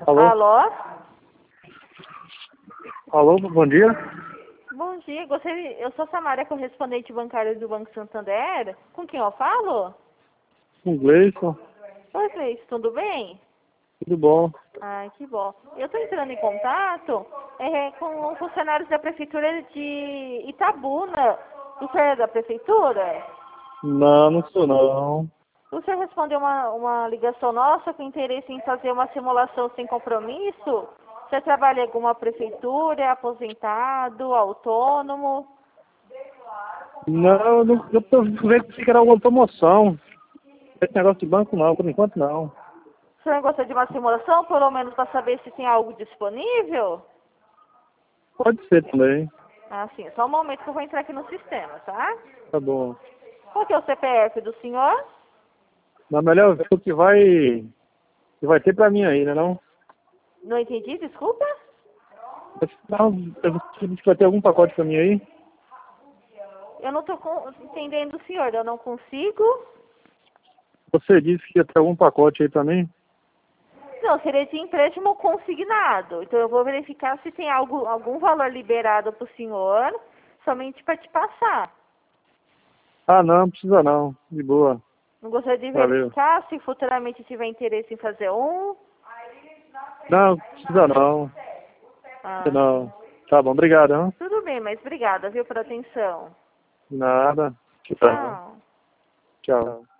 Alô? Alô? Alô, bom dia. Bom dia, eu sou Samária, correspondente bancária do Banco Santander. Com quem eu falo? Gleison, Oi, Cleiton, tudo bem? tudo bom? Ai, que bom. Eu estou entrando em contato com funcionários da Prefeitura de Itabuna. O senhor é da Prefeitura? Não, não sou não. O senhor respondeu uma ligação nossa com interesse em fazer uma simulação sem compromisso? Você trabalha em alguma prefeitura, é aposentado, autônomo? Não, eu tô vendo que era alguma promoção. Esse negócio de banco não, por enquanto não. O senhor gosta de uma simulação, pelo menos para saber se tem algo disponível? Pode ser também. Ah, sim. Só um momento que eu vou entrar aqui no sistema, tá? Tá bom. Qual que é o CPF do senhor? Mas melhor ver o que vai ter pra mim aí, né não? Não entendi, desculpa? Você disse que vai ter algum pacote pra mim aí? Eu não estou entendendo o senhor, eu não consigo. Você disse que ia ter algum pacote aí pra mim? Não, seria de empréstimo consignado. Então eu vou verificar se tem algum valor liberado para o senhor, somente para te passar. Ah, não precisa não. De boa. Não gostaria de Valeu. verificar se futuramente tiver interesse em fazer um. Não, precisa não. Ah, Não. Tá bom, obrigado, hein? tudo bem, mas obrigada, viu, pela atenção. Nada. Tchau. Tchau. Tchau.